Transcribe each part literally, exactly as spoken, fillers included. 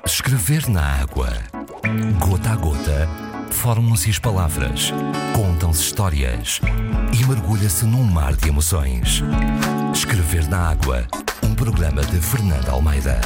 Escrever na água. Gota a gota, formam-se as palavras, contam-se histórias e mergulha-se num mar de emoções. Escrever na água, um programa de Fernanda Almeida.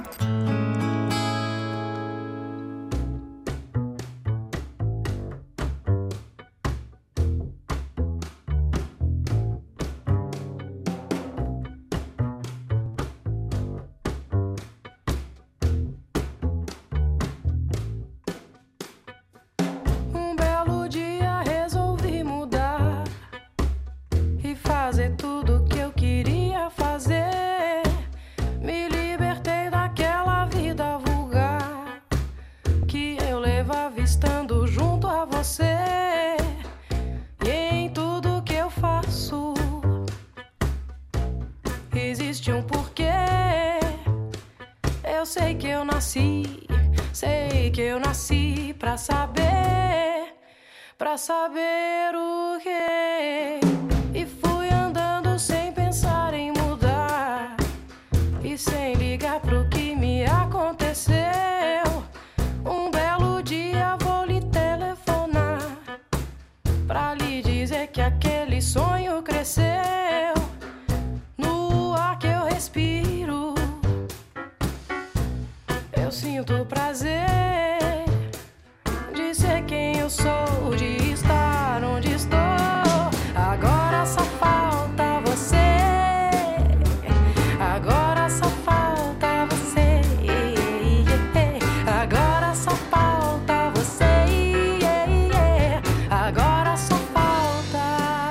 Existe um porquê. Eu sei que eu nasci, sei que eu nasci pra saber, pra saber o quê. E fui andando sem pensar em mudar e sem ligar pro que me aconteceu. Um belo dia vou lhe telefonar pra lhe dizer que aquele sonho cresceu. Respiro, eu sinto prazer de ser quem eu sou, de estar onde estou. Agora só falta você, agora só falta você, agora só falta você, agora só falta.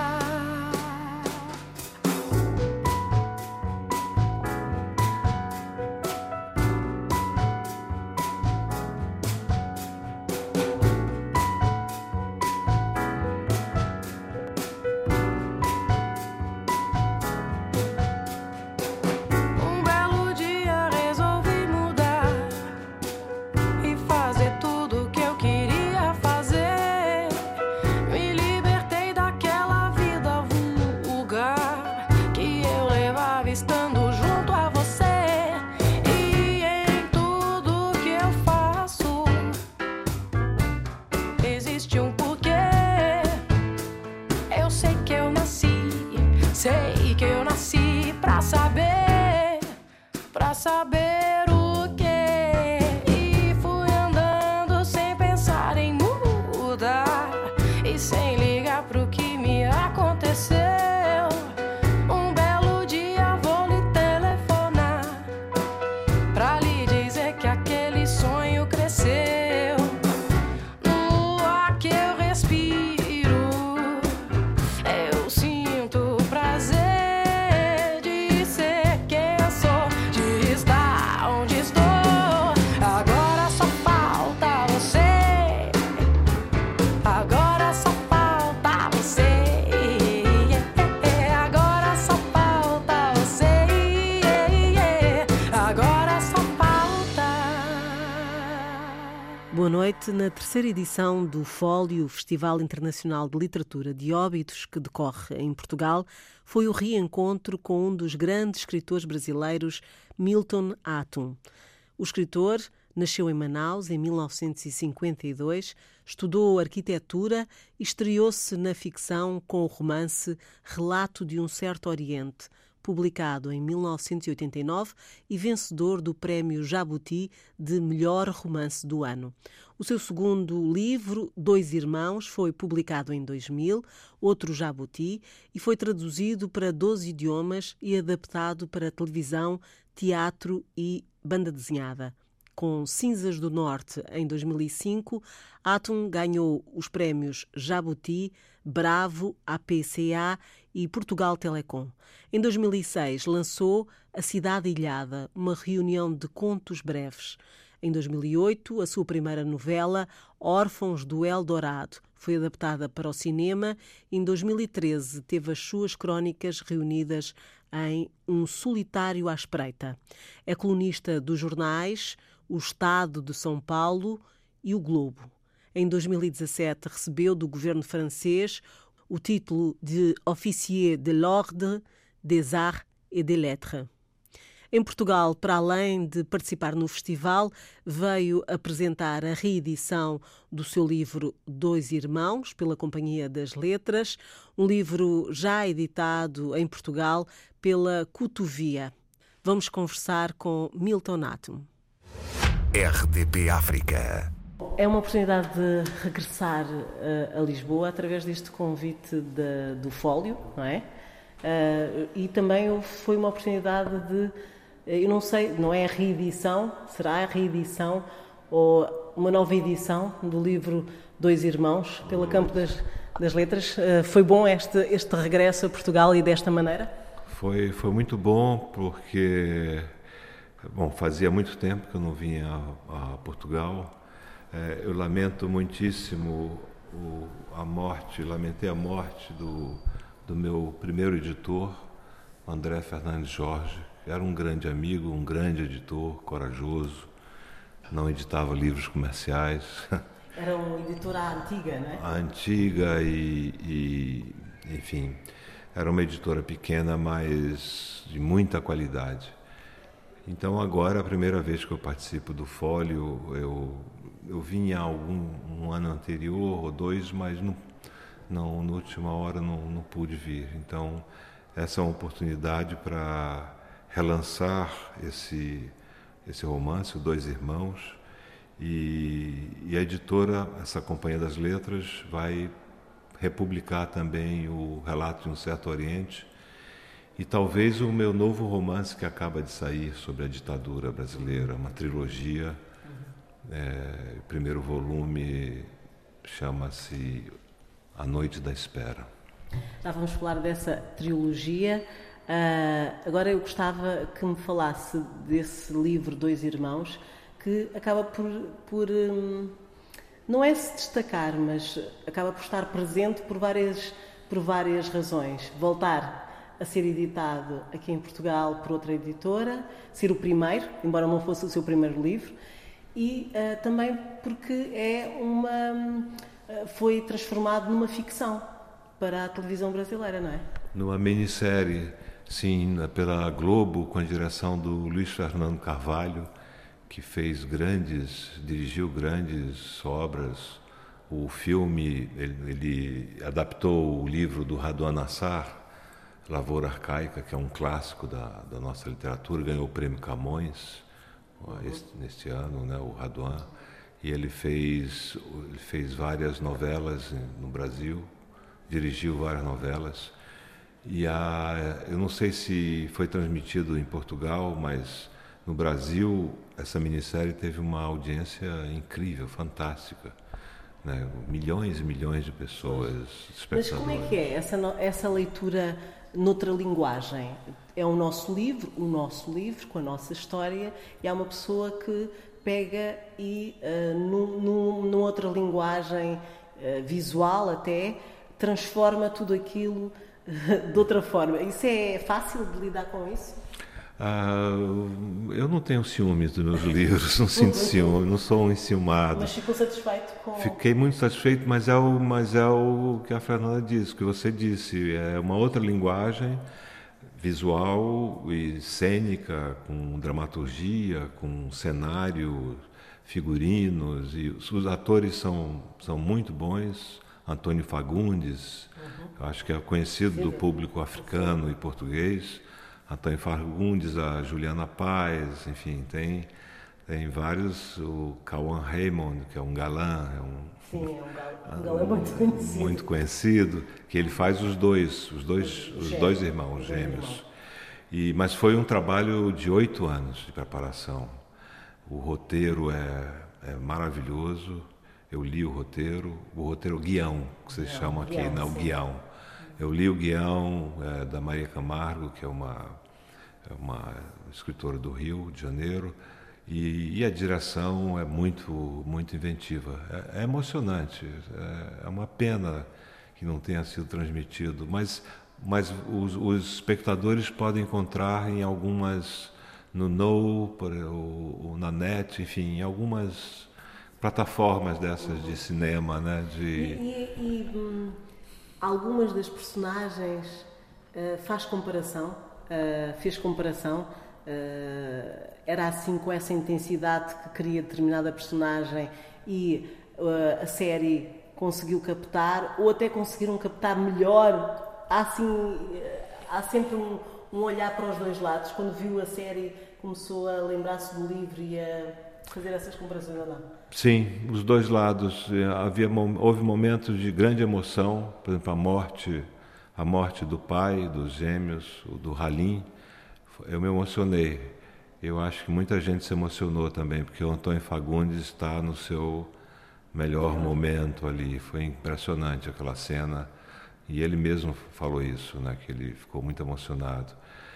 Estando junto a você, e em tudo que eu faço existe um porquê. Eu sei que eu nasci, sei que eu nasci pra saber, pra saber o quê. E fui andando sem pensar em mudar e sem ligar pro que me aconteceu. Boa noite. Na terceira edição do Fólio, Festival Internacional de Literatura de Óbidos, que decorre em Portugal, foi o reencontro com um dos grandes escritores brasileiros, Milton Atum. O escritor nasceu em Manaus em mil novecentos e cinquenta e dois, estudou arquitetura e estreou-se na ficção com o romance Relato de um Certo Oriente, publicado em mil novecentos e oitenta e nove e vencedor do Prémio Jabuti de Melhor Romance do Ano. O seu segundo livro, Dois Irmãos, foi publicado em dois mil, outro Jabuti, e foi traduzido para doze idiomas e adaptado para televisão, teatro e banda desenhada. Com Cinzas do Norte, em dois mil e cinco, Atum ganhou os prémios Jabuti, Bravo, A P C A e Portugal Telecom. Em dois mil e seis, lançou A Cidade Ilhada, uma reunião de contos breves. Em dois mil e oito, a sua primeira novela, Órfãos do Eldorado, foi adaptada para o cinema. Em dois mil e treze, teve as suas crónicas reunidas em Um Solitário à Espreita. É colunista dos jornais O Estado de São Paulo e O Globo. Em dois mil e dezassete, recebeu do governo francês o título de Officier de l'Ordre des Arts et des Lettres. Em Portugal, para além de participar no festival, veio apresentar a reedição do seu livro Dois Irmãos, pela Companhia das Letras, um livro já editado em Portugal pela Cotovia. Vamos conversar com Milton Atum. R D P África. É uma oportunidade de regressar uh, a Lisboa através deste convite de, do Fólio, não é? Uh, e também foi uma oportunidade de, eu não sei, não é a reedição, será a reedição ou uma nova edição do livro Dois Irmãos, pela Campo das, das Letras. Uh, foi bom este, este regresso a Portugal e desta maneira? Foi, foi muito bom porque, bom, fazia muito tempo que eu não vinha a, a Portugal. É, eu lamento muitíssimo o, a morte, lamentei a morte do, do meu primeiro editor, André Fernandes Jorge, que era um grande amigo, um grande editor, corajoso, não editava livros comerciais. Era uma editora antiga, não é? A antiga e, e, enfim, era uma editora pequena, mas de muita qualidade. Então agora, a primeira vez que eu participo do Fólio, eu, eu vim há algum um ano anterior ou dois, mas não, não, na última hora não, não pude vir. Então essa é uma oportunidade para relançar esse, esse romance, Dois Irmãos, e, e a editora, essa Companhia das Letras, vai republicar também o Relato de um Certo Oriente e talvez o meu novo romance que acaba de sair sobre a ditadura brasileira, uma trilogia. É, o primeiro volume chama-se A Noite da Espera. Já vamos falar dessa trilogia. Uh, agora eu gostava que me falasse desse livro Dois Irmãos, que acaba por, por um, não é se destacar, mas acaba por estar presente por várias, por várias razões. Voltar a ser editado aqui em Portugal por outra editora, ser o primeiro, embora não fosse o seu primeiro livro, e uh, também porque é uma, uh, foi transformado numa ficção para a televisão brasileira, não é? Numa minissérie, sim, pela Globo, com a direção do Luiz Fernando Carvalho, que fez grandes, dirigiu grandes obras. O filme, ele, ele adaptou o livro do Raduan Nassar, Lavoura Arcaica, que é um clássico da, da nossa literatura, ganhou o prêmio Camões este, neste ano, né, o Raduan, e ele fez, ele fez várias novelas no Brasil, dirigiu várias novelas, e a, eu não sei se foi transmitido em Portugal, mas no Brasil essa minissérie teve uma audiência incrível, fantástica. Né? Milhões e milhões de pessoas, espectadores. Mas como é que é essa, essa leitura noutra linguagem? É o nosso livro, o nosso livro, com a nossa história, e há uma pessoa que pega e, uh, num, num, numa outra linguagem uh, visual até, transforma tudo aquilo uh, de outra forma. Isso é fácil de lidar com isso? Ah, eu não tenho ciúmes dos meus livros, não sinto ciúme, não sou um enciumado. Mas ficou satisfeito com... Fiquei muito satisfeito, mas é o, mas é o que a Fernanda disse, o que você disse, é uma outra linguagem visual e cênica, com dramaturgia, com cenário, figurinos, e os atores são, são muito bons. Antônio Fagundes, uhum. acho que é conhecido do público africano e português. Antônio Fagundes, a Juliana Paz, enfim, tem, tem vários, o Cauã Raymond, que é um galã, é um, Sim, é um galã, um galã muito conhecido. Muito conhecido, que ele faz os dois, os dois, os Gêmeo, dois irmãos os gêmeos. irmãos. E, mas foi um trabalho de oito anos de preparação. O roteiro é, é maravilhoso, eu li o roteiro, o roteiro, o guião, que vocês guião, chamam aqui, guião, né? O guião. Eu li o guião é, da Maria Camargo, que é uma, é uma escritora do Rio de Janeiro, e, e a direção é muito, muito inventiva. É, é emocionante, é, é uma pena que não tenha sido transmitido, mas, mas os, os espectadores podem encontrar em algumas, no No, por, ou, ou na Net, enfim, em algumas plataformas dessas de cinema, né? De... E, e, e hum, algumas das personagens uh, faz comparação, uh, fez comparação Uh, era assim com essa intensidade que queria determinada personagem e uh, a série conseguiu captar, ou até conseguiram captar melhor? Há, assim, há sempre um, um olhar para os dois lados. Quando viu a série, começou a lembrar-se do livro e a fazer essas comparações ou não? Sim, os dois lados. Havia, houve momentos de grande emoção, por exemplo, a morte, a morte do pai, dos gêmeos, do Halim. Eu me emocionei. Eu acho que muita gente se emocionou também, porque o Antônio Fagundes está no seu melhor momento ali. Foi impressionante aquela cena. E ele mesmo falou isso, né, que ele ficou muito emocionado.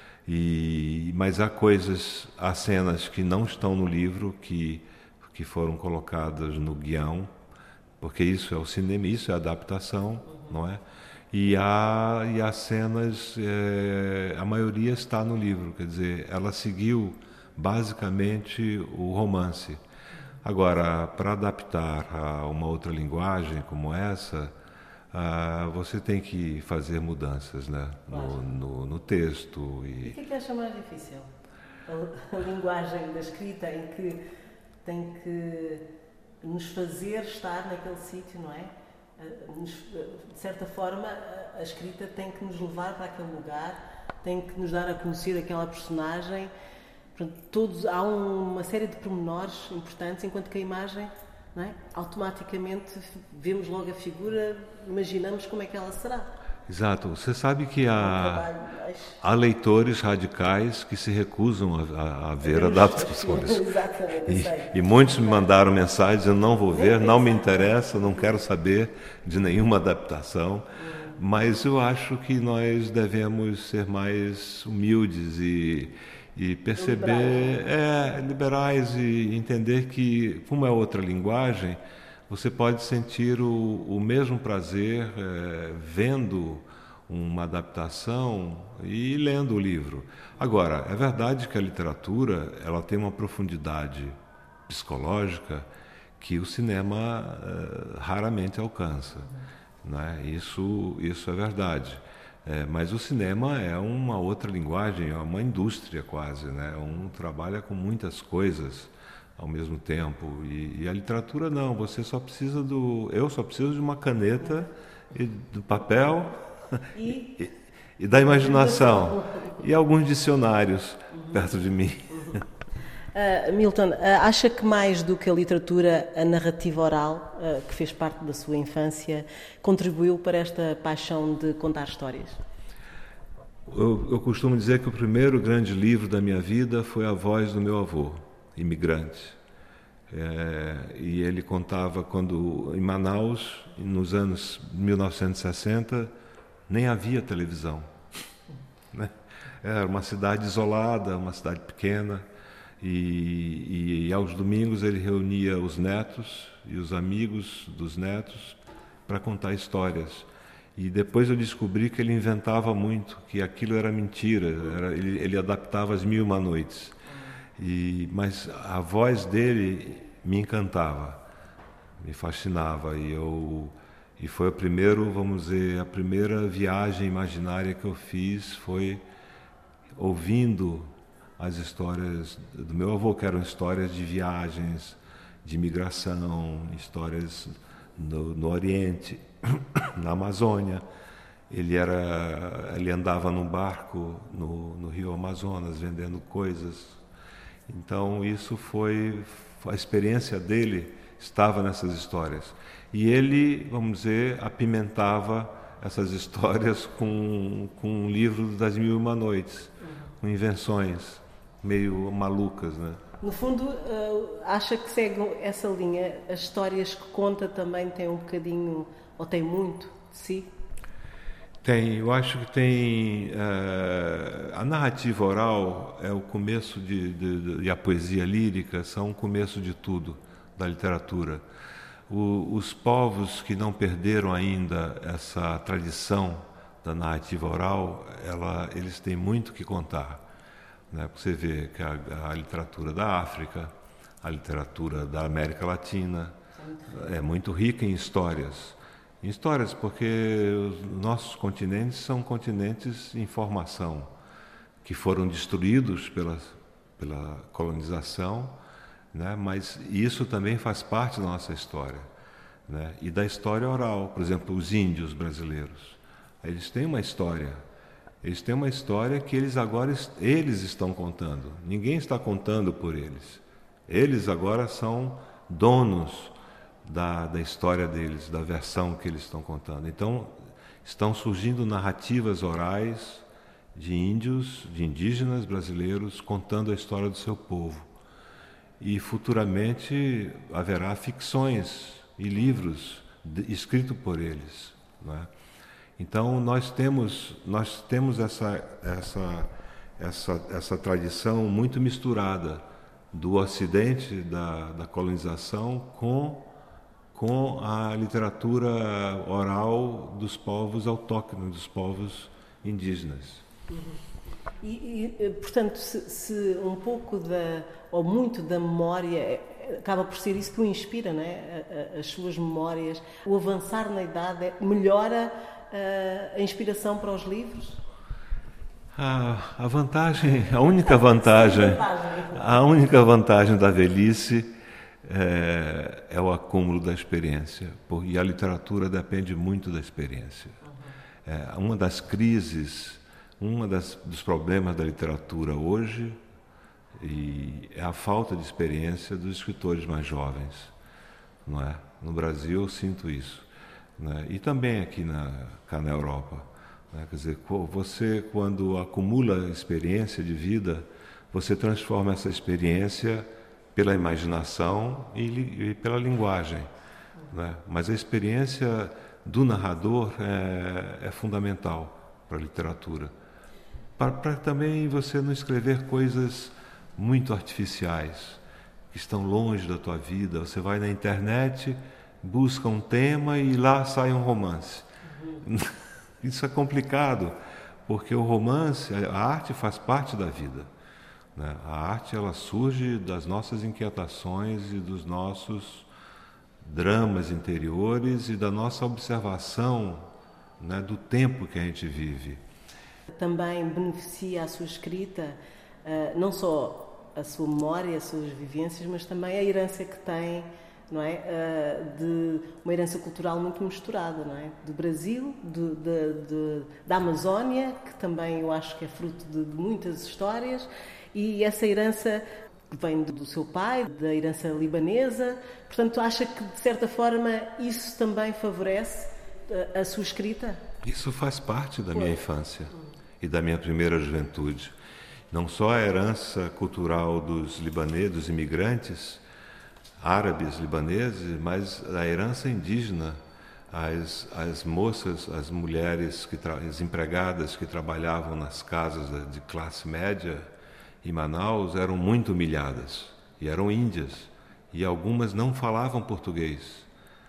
E, mas há coisas, há cenas que não estão no livro, que, que foram colocadas no guião, porque isso é o cinema, isso é a adaptação, não é? E há, e há cenas, é, a maioria está no livro, quer dizer, ela seguiu basicamente o romance. Agora, para adaptar a uma outra linguagem como essa, ah, você tem que fazer mudanças, né? no, no, no texto. E... e o que é que acha mais difícil? A, a linguagem da escrita em que tem que nos fazer estar naquele sítio, não é? De certa forma, a escrita tem que nos levar para aquele lugar, tem que nos dar a conhecer aquela personagem. Portanto, todos, há um, uma série de pormenores importantes, enquanto que a imagem, não é? Automaticamente vemos logo a figura, imaginamos como é que ela será. Exato. Você sabe que há, há leitores radicais que se recusam a, a, a ver adaptações. Exatamente, e, e muitos me mandaram mensagens, eu não vou ver, não me interessa, não quero saber de nenhuma adaptação. Mas eu acho que nós devemos ser mais humildes e, e perceber, liberais. É, liberais e entender que, como é outra linguagem, você pode sentir o, o mesmo prazer é, vendo uma adaptação e lendo o livro. Agora, é verdade que a literatura ela tem uma profundidade psicológica que o cinema é, raramente alcança. Né? Isso, isso é verdade. É, mas o cinema é uma outra linguagem, é uma indústria quase, né? Um trabalha com muitas coisas ao mesmo tempo. E, e a literatura não, você só precisa do... Eu só preciso de uma caneta e do papel e, e, e da imaginação. E alguns dicionários perto de mim. Uh, Milton, uh, acha que mais do que a literatura, a narrativa oral, uh, que fez parte da sua infância, contribuiu para esta paixão de contar histórias? Eu, eu costumo dizer que o primeiro grande livro da minha vida foi A Voz do Meu Avô, imigrante. É, e ele contava quando, em Manaus, nos anos mil novecentos e sessenta, nem havia televisão. Né? Era uma cidade isolada, uma cidade pequena. E, e, e aos domingos ele reunia os netos e os amigos dos netos para contar histórias. E depois eu descobri que ele inventava muito, que aquilo era mentira, era, ele, ele adaptava as Mil e Uma Noites. E, mas a voz dele me encantava, me fascinava. E, eu, e foi o primeiro, vamos dizer, a primeira viagem imaginária que eu fiz foi ouvindo as histórias do meu avô, que eram histórias de viagens, de migração, histórias no, no Oriente, na Amazônia. Ele, era, ele andava num barco no, no Rio Amazonas, vendendo coisas. Então, isso foi... A experiência dele estava nessas histórias. E ele, vamos dizer, apimentava essas histórias com, com um livro das Mil e Uma Noites, com invenções meio malucas, né? No fundo, acha que segue essa linha? As histórias que conta também têm um bocadinho, ou têm muito de si? Tem, eu acho que tem... Uh, a narrativa oral é o começo de, de, de... e a poesia lírica são o começo de tudo, da literatura. O, os povos que não perderam ainda essa tradição da narrativa oral, ela, eles têm muito que contar. Né? Você vê que a, a literatura da África, a literatura da América Latina é muito rica em histórias. Em histórias porque os nossos continentes são continentes em formação, que foram destruídos pelas, pela colonização, né? Mas isso também faz parte da nossa história, né? E da história oral. Por exemplo, os índios brasileiros, eles têm uma história, eles têm uma história que eles agora eles estão contando, ninguém está contando por eles. Eles agora são donos da, da história deles, da versão que eles estão contando. Então, estão surgindo narrativas orais de índios, de indígenas brasileiros contando a história do seu povo. E futuramente haverá ficções e livros de, escritos por eles, não é? Então nós temos nós temos essa essa essa essa tradição muito misturada do Ocidente, da, da colonização, com com a literatura oral dos povos autóctonos, dos povos indígenas. Uhum. E, e, portanto, se, se um pouco da, ou muito da memória acaba por ser isso que o inspira, não é? As suas memórias, o avançar na idade melhora a, a inspiração para os livros? A, a vantagem, a única vantagem, a única vantagem da velhice é, é o acúmulo da experiência, e a literatura depende muito da experiência. É, uma das crises Um das, dos problemas da literatura hoje e é a falta de experiência dos escritores mais jovens, não é? No Brasil eu sinto isso, né? E também aqui na, cá na Europa, né? Quer dizer, você quando acumula experiência de vida, você transforma essa experiência pela imaginação e, e pela linguagem, né? Mas a experiência do narrador é, é fundamental para a literatura. Para também você não escrever coisas muito artificiais, que estão longe da tua vida. Você vai na internet, busca um tema e lá sai um romance. Uhum. Isso é complicado, porque o romance, a arte faz parte da vida, né? A arte ela surge das nossas inquietações e dos nossos dramas interiores e da nossa observação, né, do tempo que a gente vive. Também beneficia a sua escrita, não só a sua memória, as suas vivências, mas também a herança que tem, não é? De uma herança cultural muito misturada, não é? Do Brasil, de, de, de, da Amazónia, que também eu acho que é fruto de, de muitas histórias, e essa herança vem do seu pai, da herança libanesa. Portanto, acha que, de certa forma, isso também favorece a, a sua escrita? Isso faz parte da minha infância e da minha primeira juventude. Não só a herança cultural dos libaneses, dos imigrantes árabes libaneses, mas a herança indígena. As, as moças, as mulheres, que tra... as empregadas que trabalhavam nas casas de classe média em Manaus eram muito humilhadas, e eram índias, e algumas não falavam português.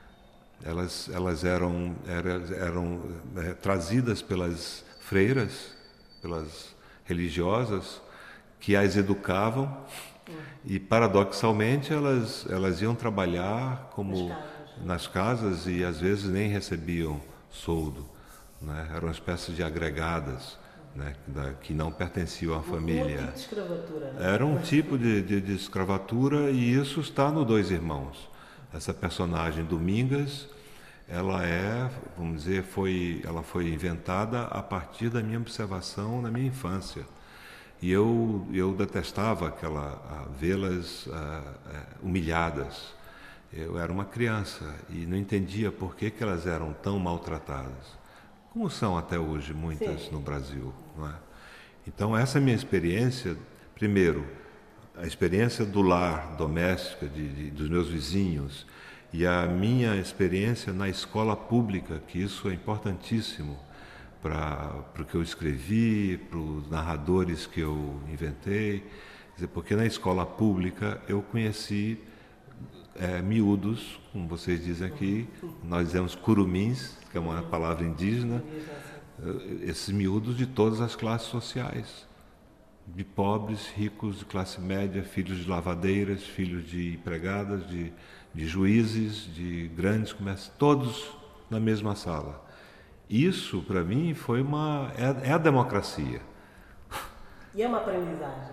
Elas, elas eram, eram, eram é, trazidas pelas freiras, pelas religiosas, que as educavam, uhum. E paradoxalmente elas, elas iam trabalhar como nas casas, nas casas e às vezes nem recebiam soldo, né? Eram uma espécie de agregadas, né? da, que não pertenciam à família. Um tipo de escravatura, né? Era um tipo de, de, de escravatura, e isso está no Dois Irmãos. Essa personagem Domingas, ela é, vamos dizer, foi, ela foi inventada a partir da minha observação na minha infância. E eu, eu detestava aquela, vê-las humilhadas. Eu era uma criança e não entendia por que, que elas eram tão maltratadas, como são até hoje muitas Sim. no Brasil, não é? Então, essa minha experiência, primeiro, a experiência do lar, doméstica, de, de, dos meus vizinhos, e a minha experiência na escola pública, que isso é importantíssimo para o que eu escrevi, para os narradores que eu inventei. Quer dizer, porque na escola pública eu conheci é, miúdos, como vocês dizem aqui, nós dizemos curumins, que é uma palavra indígena, esses miúdos de todas as classes sociais, de pobres, ricos, de classe média, filhos de lavadeiras, filhos de empregadas, de, de juízes, de grandes comércios, todos na mesma sala. Isso, para mim, foi uma é, é a democracia. E é uma aprendizagem.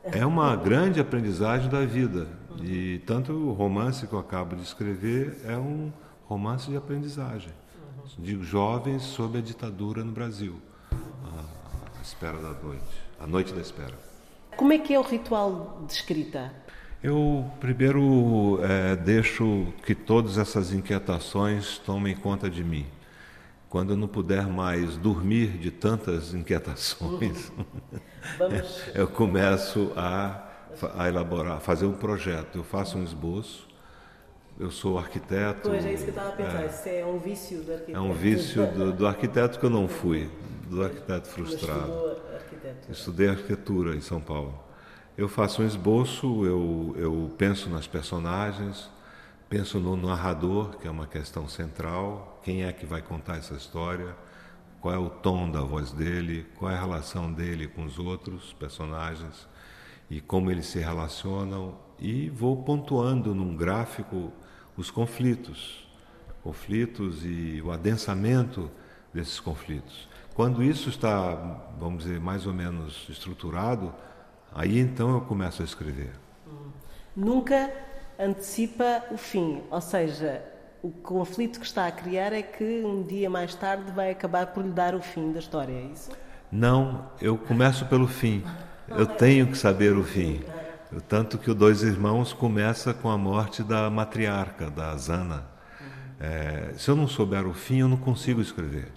é uma grande aprendizagem da vida. E tanto o romance que eu acabo de escrever é um romance de aprendizagem. Digo, jovens sob a ditadura no Brasil. A espera da noite. A noite da espera. Como é que é o ritual de escrita? Eu primeiro é, deixo que todas essas inquietações tomem conta de mim. Quando eu não puder mais dormir de tantas inquietações, Vamos... eu começo a, a elaborar, a fazer um projeto. Eu faço um esboço. Eu sou arquiteto. Pois é isso que eu estava a pensar. É, isso é um vício do arquiteto. É um vício do, do arquiteto que eu não fui, do arquiteto frustrado. Arquitetura. Estudei arquitetura em São Paulo. Eu faço um esboço, eu, eu penso nas personagens, penso no narrador, que é uma questão central. Quem é que vai contar essa história? Qual é o tom da voz dele? Qual é a relação dele com os outros personagens? E como eles se relacionam? E vou pontuando num gráfico os conflitos, conflitos e o adensamento desses conflitos. Quando isso está, vamos dizer, mais ou menos estruturado, aí então eu começo a escrever. Nunca antecipa o fim, ou seja, o conflito que está a criar é que um dia mais tarde vai acabar por lhe dar o fim da história, é isso? Não, eu começo pelo fim. Eu tenho que saber o fim. Tanto que o Dois Irmãos começa com a morte da matriarca, da Zana. É, se eu não souber o fim, eu não consigo escrever.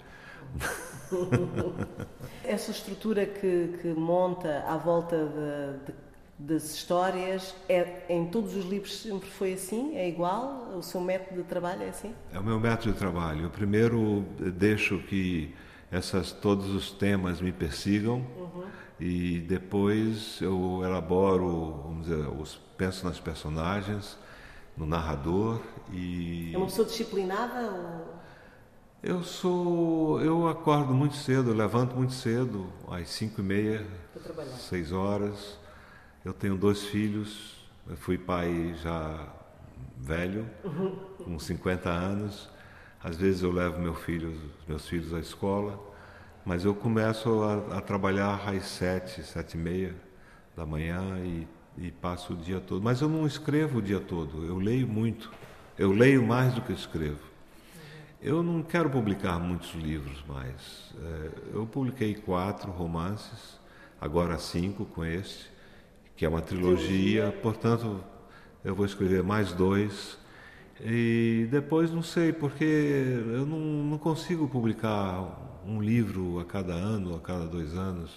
Essa estrutura que, que monta à volta de, de, das histórias, é, em todos os livros sempre foi assim? É igual? O seu método de trabalho é assim? É o meu método de trabalho. Eu primeiro deixo que essas, todos os temas me persigam. Uhum. E depois eu elaboro, vamos dizer, os, penso nas personagens, no narrador e... É uma pessoa disciplinada? Ou... Eu sou... Eu acordo muito cedo, eu levanto muito cedo, às cinco e meia, seis horas. Eu tenho dois filhos, eu fui pai já velho, uhum. com cinquenta anos. Às vezes eu levo meu filho, meus filhos à escola. Mas eu começo a, a trabalhar às sete, sete e meia da manhã e, e passo o dia todo. Mas eu não escrevo o dia todo, eu leio muito. Eu leio mais do que escrevo. Eu não quero publicar muitos livros mais. É, eu publiquei quatro romances, agora cinco com este, que é uma trilogia. Portanto, eu vou escrever mais dois. E depois não sei, porque eu não, não consigo publicar um livro a cada ano, a cada dois anos.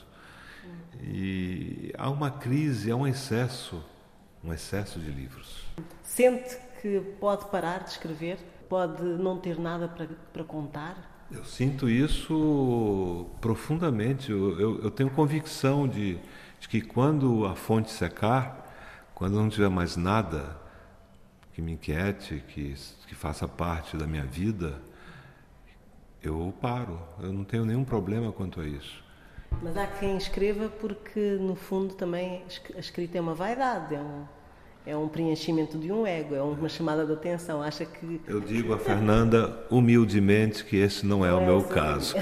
E há uma crise, há um excesso, um excesso de livros. Sente que pode parar de escrever? Pode não ter nada para, para contar? Eu sinto isso profundamente. Eu, eu, eu tenho convicção de, de que quando a fonte secar, quando não tiver mais nada que me inquiete, que, que faça parte da minha vida, eu paro. Eu não tenho nenhum problema quanto a isso. Mas há quem escreva porque, no fundo, também a escrita é uma vaidade, é um, é um preenchimento de um ego, é uma chamada de atenção. Acha que... Eu digo a Fernanda, humildemente, que esse não é não o é meu assim. caso.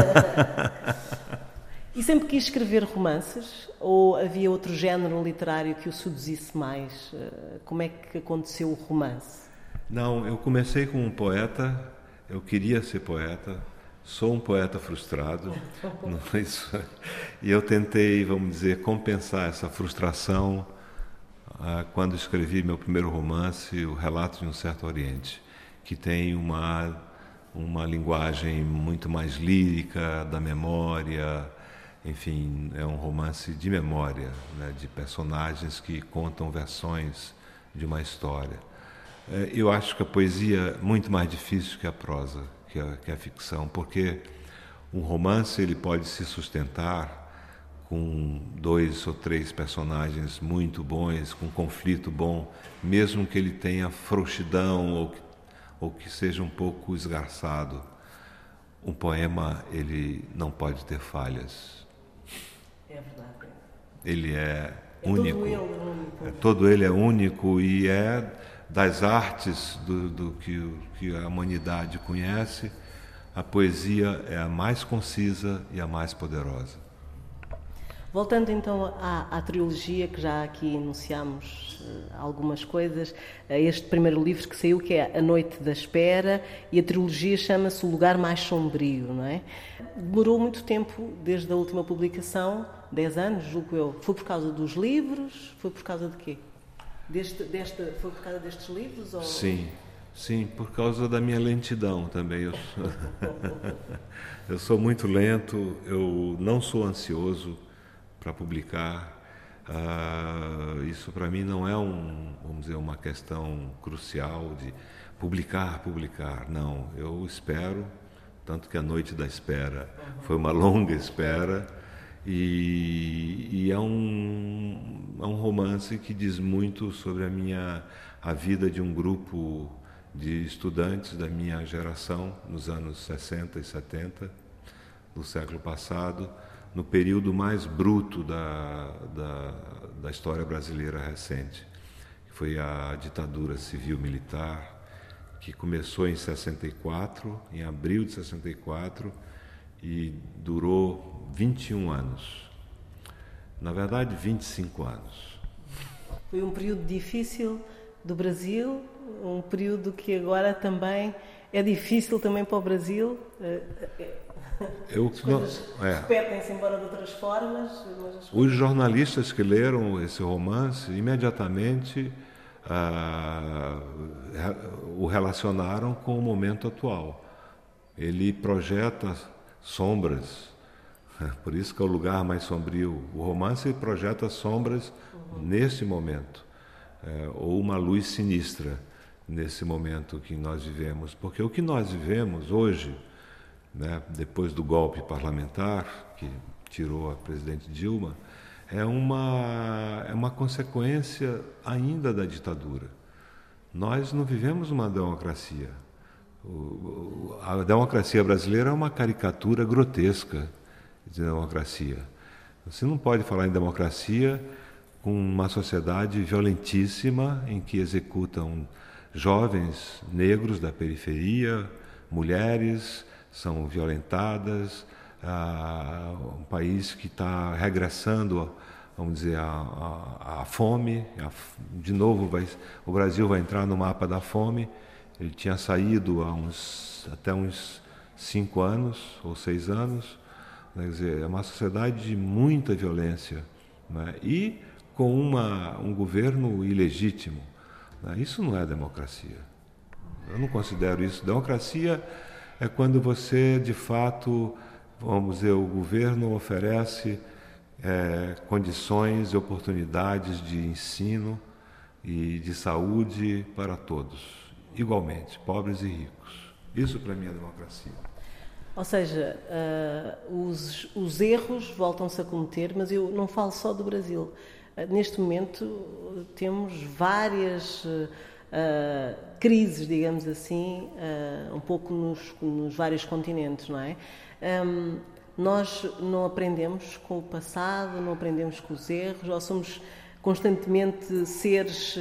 E sempre quis escrever romances? Ou havia outro género literário que o seduzisse mais? Como é que aconteceu o romance? Não, eu comecei como um poeta, eu queria ser poeta, sou um poeta frustrado, não é isso? E eu tentei, vamos dizer, compensar essa frustração ah, quando escrevi meu primeiro romance, O Relato de um Certo Oriente, que tem uma, uma linguagem muito mais lírica, da memória. Enfim, é um romance de memória, né, de personagens que contam versões de uma história. Eu acho que a poesia é muito mais difícil que a prosa, que a, que a ficção, porque um romance ele pode se sustentar com dois ou três personagens muito bons, com um conflito bom, mesmo que ele tenha frouxidão ou que, ou que seja um pouco esgarçado. Um poema ele não pode ter falhas. É verdade. Ele é, é único. Todo ele, único. É, todo ele é único e é das artes do, do que, que a humanidade conhece, a poesia é a mais concisa e a mais poderosa. Voltando então à, à trilogia, que já aqui enunciámos uh, algumas coisas, uh, este primeiro livro que saiu, que é A Noite da Espera, e a trilogia chama-se O Lugar Mais Sombrio, não é? Demorou muito tempo desde a última publicação, dez anos, julgo eu. Foi por causa dos livros? Foi por causa de quê? Deste, desta, foi por causa destes livros? Ou... Sim, sim, por causa da minha lentidão também. Eu sou, eu sou muito lento, eu não sou ansioso para publicar. Uh, isso para mim não é um, vamos dizer, uma questão crucial de publicar, publicar. Não, eu espero, tanto que A Noite da Espera foi uma longa espera, e, e é, um, é um romance que diz muito sobre a minha a vida de um grupo de estudantes da minha geração nos anos sessenta e setenta do século passado, no período mais bruto da, da, da história brasileira recente, que foi a ditadura civil-militar, que começou em sessenta e quatro, em abril de sessenta e quatro, e durou vinte e um anos. Na verdade, vinte e cinco anos. Foi um período difícil do Brasil, um período que agora também é difícil também para o Brasil. Eu, As coisas não, é. repetem-se, embora de outras formas. Mas as Os coisas... jornalistas que leram esse romance imediatamente ah, o relacionaram com o momento atual. Ele projeta sombras, por isso que é o lugar mais sombrio. O romance projeta sombras uhum. nesse momento, é, ou uma luz sinistra nesse momento que nós vivemos. Porque o que nós vivemos hoje, né, depois do golpe parlamentar que tirou a presidente Dilma, é uma, é uma consequência ainda da ditadura. Nós não vivemos uma democracia. O, a democracia brasileira é uma caricatura grotesca de democracia. Você não pode falar em democracia com uma sociedade violentíssima em que executam jovens negros da periferia, mulheres são violentadas, ah, um país que está regressando, vamos dizer, a, a, a fome. A, de novo, vai, o Brasil vai entrar no mapa da fome. Ele tinha saído há uns, até uns cinco anos ou seis anos. Quer dizer, é uma sociedade de muita violência, né? E com uma, um governo ilegítimo. Né? Isso não é democracia. Eu não considero isso. Democracia é quando você, de fato, vamos dizer, o governo oferece é, condições e oportunidades de ensino e de saúde para todos, igualmente, pobres e ricos. Isso para mim é democracia. Ou seja, uh, os, os erros voltam-se a cometer, mas eu não falo só do Brasil. Uh, neste momento temos várias uh, uh, crises, digamos assim, uh, um pouco nos, nos vários continentes, não é? Um, nós não aprendemos com o passado, não aprendemos com os erros, ou somos constantemente seres uh,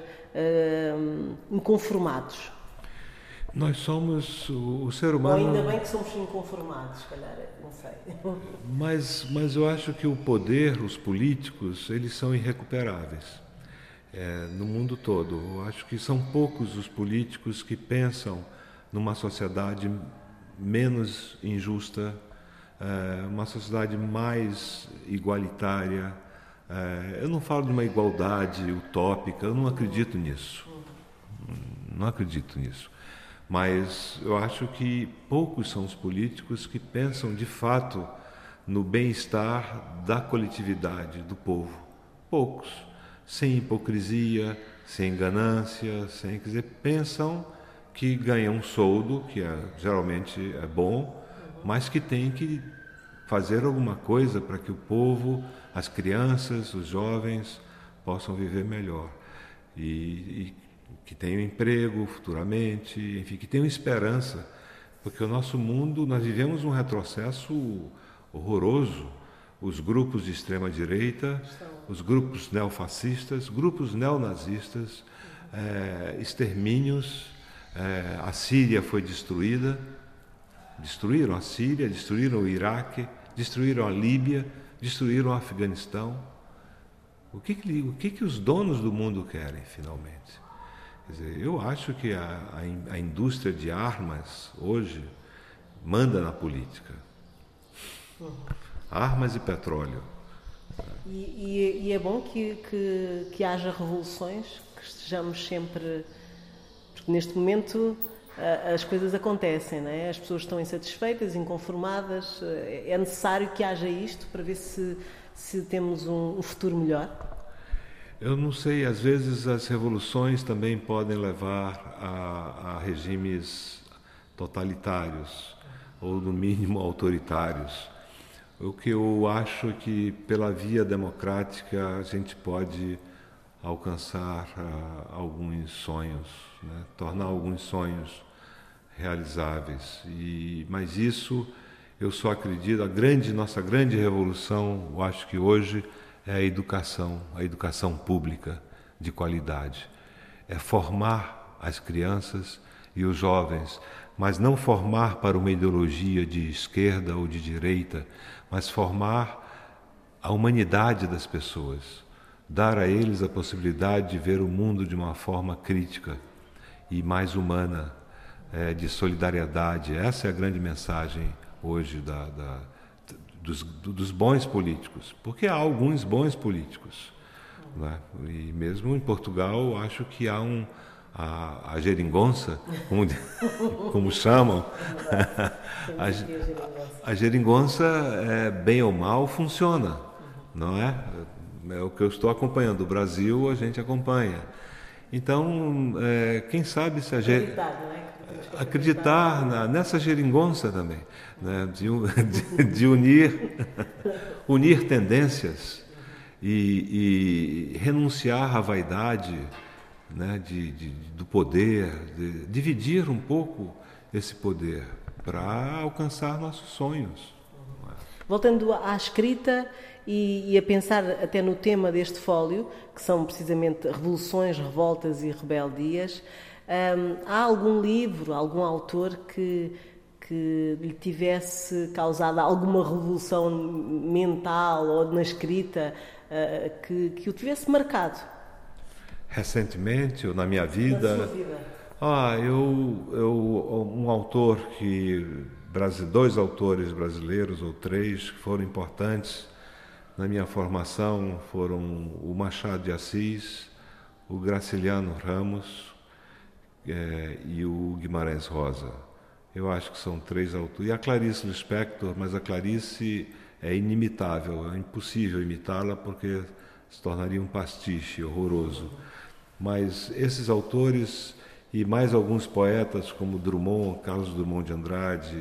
uh, inconformados. Nós somos o, o ser humano... Ou ainda bem que somos inconformados, se calhar, não sei. Mas, mas eu acho que o poder, os políticos, eles são irrecuperáveis é, no mundo todo. Eu acho que são poucos os políticos que pensam numa sociedade menos injusta, é, uma sociedade mais igualitária. É, eu não falo de uma igualdade utópica, eu não acredito nisso. Não acredito nisso. Mas eu acho que poucos são os políticos que pensam de fato no bem-estar da coletividade, do povo. Poucos. Sem hipocrisia, sem ganância, sem, quer dizer, pensam que ganham um soldo, que é, geralmente é bom, mas que tem que fazer alguma coisa para que o povo, as crianças, os jovens possam viver melhor. E, e que tenham emprego futuramente, enfim, que tenham esperança, porque o nosso mundo, nós vivemos um retrocesso horroroso. Os grupos de extrema-direita, os grupos neofascistas, grupos neonazistas, é, extermínios, é, a Síria foi destruída, destruíram a Síria, destruíram o Iraque, destruíram a Líbia, destruíram o Afeganistão. O que que, o que que os donos do mundo querem, finalmente? Quer dizer, eu acho que a, a, a indústria de armas, hoje, manda na política. Uhum. Armas e petróleo. E, e, e é bom que, que, que haja revoluções, que estejamos sempre... Porque neste momento as coisas acontecem, não é? As pessoas estão insatisfeitas, inconformadas. É necessário que haja isto para ver se, se temos um, um futuro melhor? Eu não sei, às vezes as revoluções também podem levar a, a regimes totalitários, ou no mínimo autoritários. O que eu acho que pela via democrática a gente pode alcançar uh, alguns sonhos, né? Tornar alguns sonhos realizáveis. E, mas isso eu só acredito, a grande, nossa grande revolução, eu acho que hoje é a educação, a educação pública de qualidade. É formar as crianças e os jovens, mas não formar para uma ideologia de esquerda ou de direita, mas formar a humanidade das pessoas, dar a eles a possibilidade de ver o mundo de uma forma crítica e mais humana, é, de solidariedade. Essa é a grande mensagem hoje da, da Dos, dos bons políticos, porque há alguns bons políticos, né? E mesmo em Portugal acho que há um a, a geringonça, como, como chamam, a, a geringonça, é, bem ou mal, funciona, não é? É o que eu estou acompanhando. O Brasil a gente acompanha. Então, é, quem sabe se a geringonça... acreditar na, nessa geringonça também, né? de, de, de unir, unir tendências e, e renunciar à vaidade, né? de, de, do poder, de, dividir um pouco esse poder para alcançar nossos sonhos. Voltando à escrita e, e a pensar até no tema deste fólio, que são precisamente revoluções, revoltas e rebeldias, Um, há algum livro, algum autor que, que lhe tivesse causado alguma revolução mental ou na escrita uh, que, que o tivesse marcado? Recentemente, ou na minha vida? Na sua vida. Ah, eu, eu, um autor que, dois autores brasileiros ou três que foram importantes na minha formação foram o Machado de Assis, o Graciliano Ramos, É, e o Guimarães Rosa. Eu acho que são três autores. E a Clarice Lispector, mas a Clarice é inimitável, é impossível imitá-la porque se tornaria um pastiche horroroso. Mas esses autores e mais alguns poetas como Drummond, Carlos Drummond de Andrade,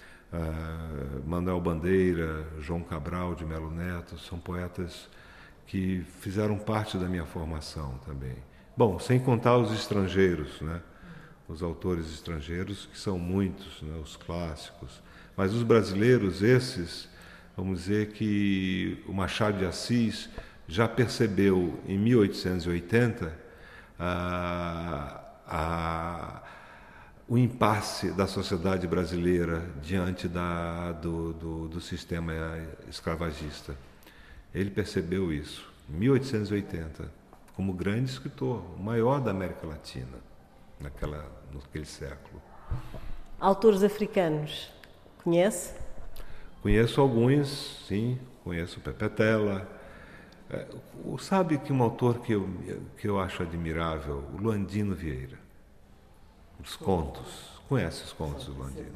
uh, Manuel Bandeira, João Cabral de Melo Neto, são poetas que fizeram parte da minha formação também. Bom, sem contar os estrangeiros, né? Os autores estrangeiros, que são muitos, né? Os clássicos. Mas os brasileiros, esses, vamos dizer que o Machado de Assis já percebeu, em mil oitocentos e oitenta, a, a, o impasse da sociedade brasileira diante da, do, do, do sistema escravagista. Ele percebeu isso, em mil oitocentos e oitenta. Como grande escritor, o maior da América Latina, naquela, naquele século. Autores africanos, conhece? Conheço alguns, sim, conheço Pepe Tela. É, sabe que um autor que eu, que eu acho admirável, o Luandino Vieira, os contos. Conhece os contos do Luandino?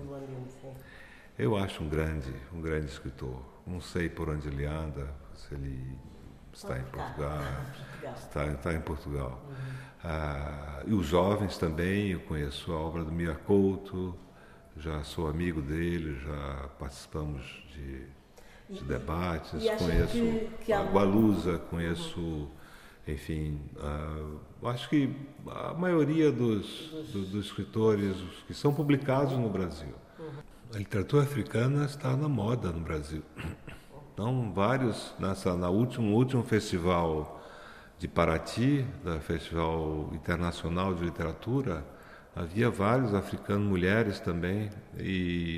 Eu acho um grande, um grande escritor. Não sei por onde ele anda, se ele... Está em Portugal, está, está em Portugal. Uhum. Ah, e os jovens também, eu conheço a obra do Mia Couto, já sou amigo dele, já participamos de, de e, debates, e conheço que, que a Gualusa, conheço, uhum. enfim, ah, acho que a maioria dos, dos, dos escritores que são publicados no Brasil. Uhum. A literatura africana está na moda no Brasil. Então, vários, nessa, na último, no último festival de Paraty, da Festival Internacional de Literatura, havia vários africanos, mulheres também, e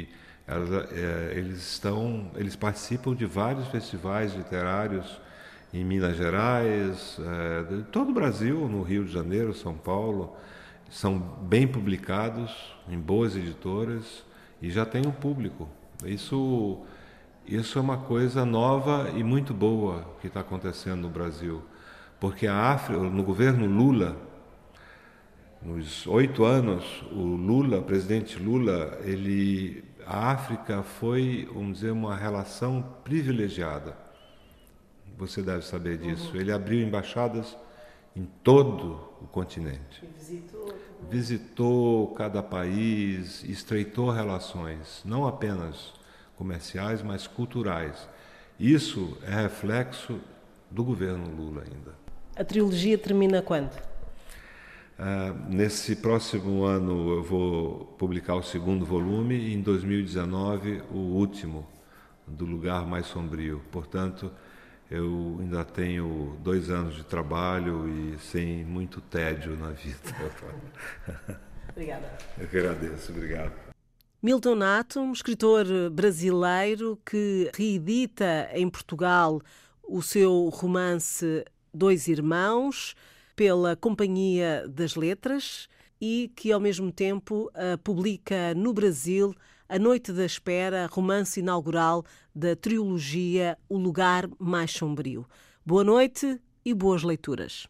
Elas, é, eles, estão, eles participam de vários festivais literários em Minas Gerais, é, de todo o Brasil, no Rio de Janeiro, São Paulo. São bem publicados em boas editoras e já tem um público. Isso, isso é uma coisa nova e muito boa que está acontecendo no Brasil. Porque a África, no governo Lula, nos oito anos, o Lula, o presidente Lula, ele, a África foi, vamos dizer, uma relação privilegiada. Você deve saber disso. Uhum. Ele abriu embaixadas em todo o continente. E visitou? Visitou cada país, estreitou relações, não apenas comerciais, mas culturais. Isso é reflexo do governo Lula ainda. A trilogia termina quando? Uh, nesse próximo ano eu vou publicar o segundo volume e em dois mil e dezenove o último, do Lugar Mais Sombrio. Portanto, eu ainda tenho dois anos de trabalho e sem muito tédio na vida. Obrigada. Eu que agradeço, obrigado. Milton Nato, um escritor brasileiro que reedita em Portugal o seu romance Dois Irmãos, pela Companhia das Letras, e que ao mesmo tempo uh, publica no Brasil A Noite da Espera, romance inaugural da trilogia O Lugar Mais Sombrio. Boa noite e boas leituras.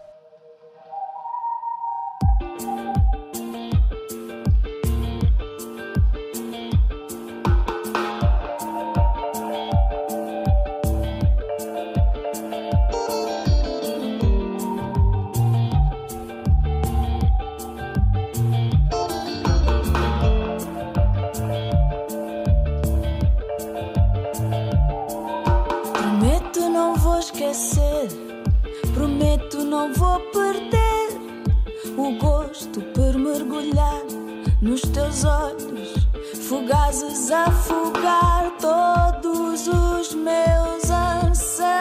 Prometo não vou perder o gosto por mergulhar nos teus olhos fugazes, afogar todos os meus anseios.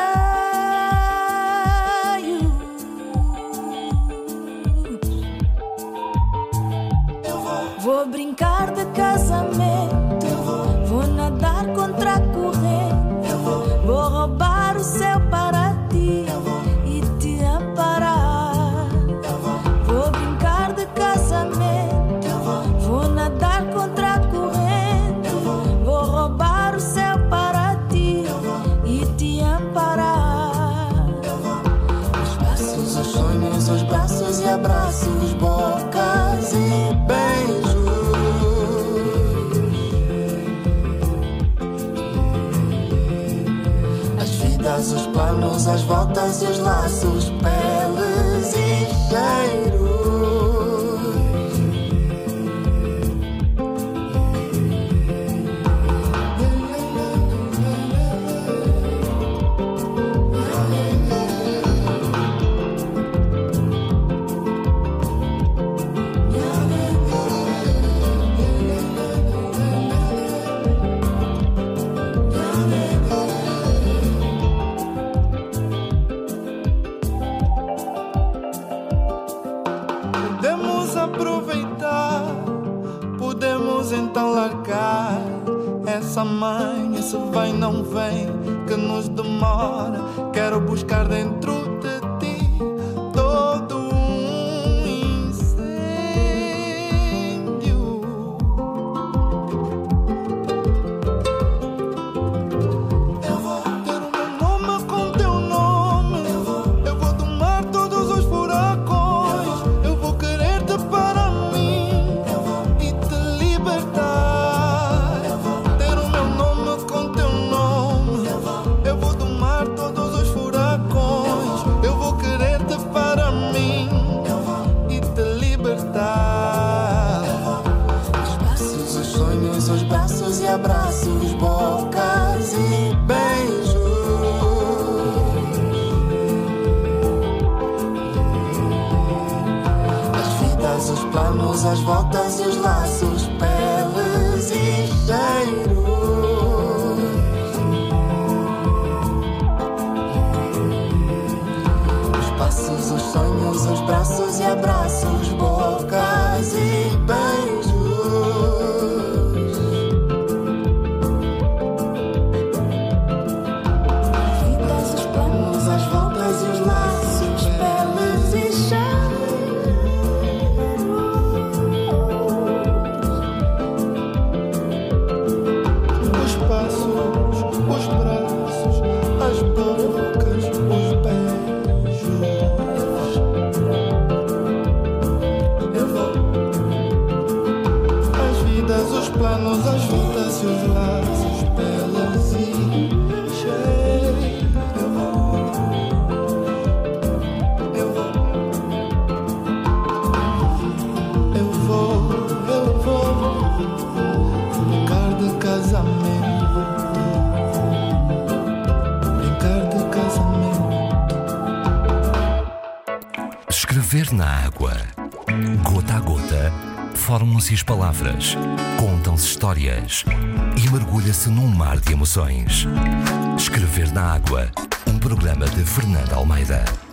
Eu vou, vou brincar de casamento, eu vou, vou nadar contra a corrente, eu vou, vou roubar o céu para ti e te amparar. Vou brincar de casamento, vou nadar contra a corrente, vou roubar o céu para ti e te amparar. Os passos, os sonhos, os braços e abraços, bocas e beijos. Os planos, as voltas e os laços, peles e cheiros. Essa manhã, se vem, não vem, que nos demora. Quero buscar dentro de ti todo um incêndio. Eu vou ter o meu nome com teu nome. Eu vou, eu vou domar todos os furacões. Eu vou querer-te para mim e te libertar. Abraços, bocas e beijos. As vidas, os planos, as voltas e os laços, peles e cheiros. Os passos, os sonhos, os braços e abraços, bocas e beijos. vidas, os planos, as vidas e os laços, pelas e cheios. Eu vou, eu vou, eu vou, eu vou brincar de casamento, brincar de casamento. Escrever na água. Gota a gota, formam-se as palavras, contam-se histórias e mergulha-se num mar de emoções. Escrever na água, um programa de Fernanda Almeida.